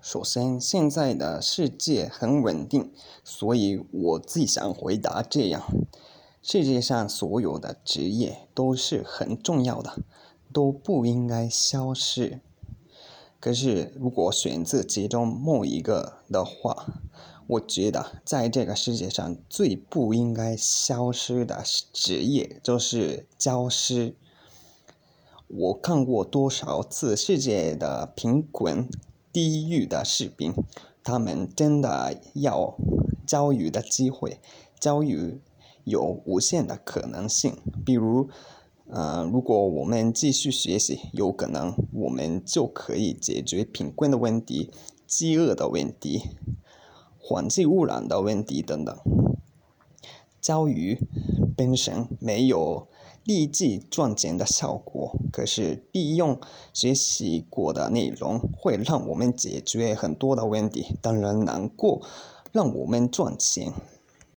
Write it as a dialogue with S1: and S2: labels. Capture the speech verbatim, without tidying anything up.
S1: 首先，现在的世界很稳定，所以我最想回答这样：世界上所有的职业都是很重要的，都不应该消失。可是，如果选择其中某一个的话，我觉得在这个世界上最不应该消失的职业就是教师。我看过多少次世界的贫困地狱的视频，他们真的要教育的机会，教育有无限的可能性。比如，呃，如果我们继续学习，有可能我们就可以解决贫困的问题、饥饿的问题、环境污染的问题等等。教育本身没有立即赚钱的效果，可是利用学习过的内容会让我们解决很多的问题，当然能够让我们赚钱。